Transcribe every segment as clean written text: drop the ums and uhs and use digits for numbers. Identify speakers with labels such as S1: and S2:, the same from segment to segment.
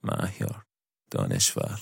S1: مهیار دانشور.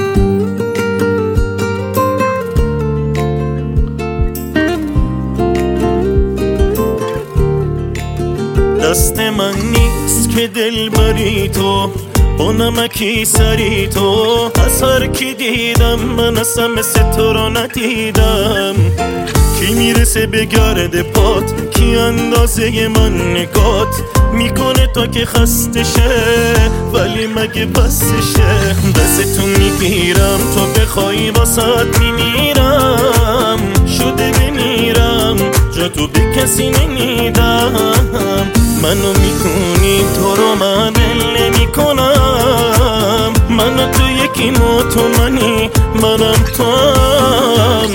S2: دست من نیست که دل بری تو، با نمکی سری تو. از هر کی دیدم من اصلا مثل تو رو ندیدم. کی میرسه به گرد پات، کی اندازه من نگات میکنه تا که خسته شه، ولی مگه بسشه. دست تو میگیرم تو بخوای واسات میمیرم. شده بمیرم جا تو به کسی نمیدم. منو میکنی تو رو من دل نمیکنم. منو تو یکی مو تو منی منم توام.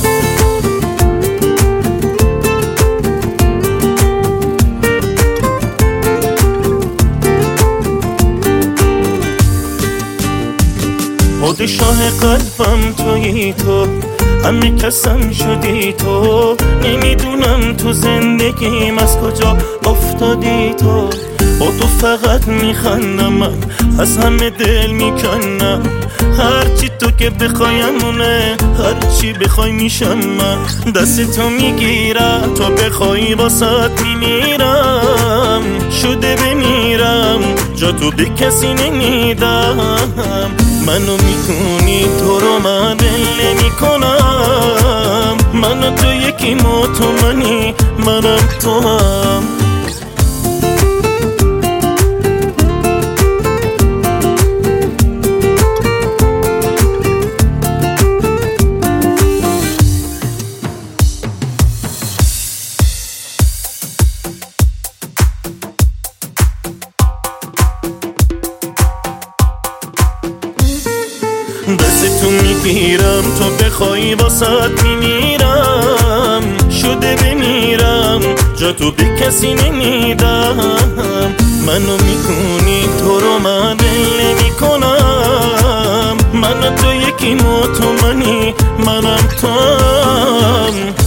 S2: پادشاه قلبم تویی تو، همه کسم شدی تو. نمیدونم تو زندگیم از کجا افتادی تو. با تو فقط میخندم من، از همه دل میکنم. هرچی تو که بخوایمونه، هرچی بخوای میشم من. دست تو میگیرم تو بخوای واسات میمیرم. شده بمیرم جا تو به کسی نمیدم. منو میتونی تو رو من دل نمیکنم. منو تو یکی مو تو منی منم تو هم. دست تو میگیرم تو بخوای واسات میمیرم. شده بمیرم جا تو به کسی نمیدم. منو میکنی تو رو من دل نمیکنم. منو تو یکی مو تو منی منم تو هم.